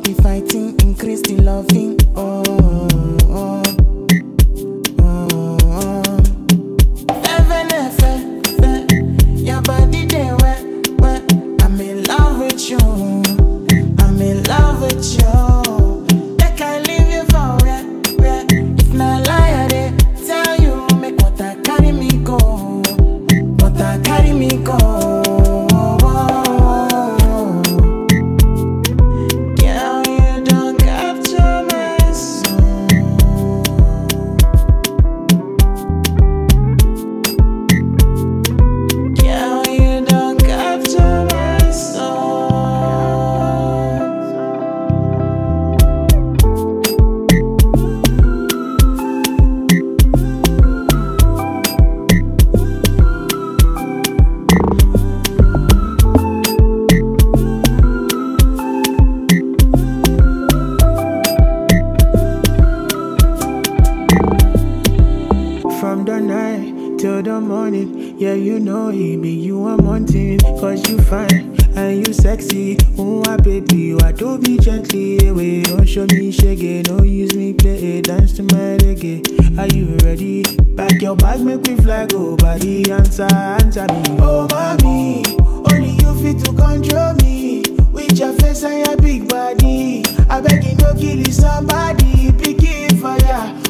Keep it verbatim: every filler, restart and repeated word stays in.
be fighting, increase the loving. Oh, oh, oh, oh. Heaven, heaven, heaven. Your body there, where, where? I'm in love with you. I'm in love with you. They can't leave you for where, where? If not lie, I dey tell you, make water carry me go. Water carry me go. From the night till the morning, yeah, you know it be you I'm wanting. Cause you fine and you sexy. Oh, my baby, why don't be gently away? Don't show me shaggy, don't use me play. Dance to my reggae. Are you ready? Pack your bag, make me fly, go body. Answer, answer me. Oh, mommy, only you fit to control me. With your face and your big body, I beg you no kill somebody. Pick it fire.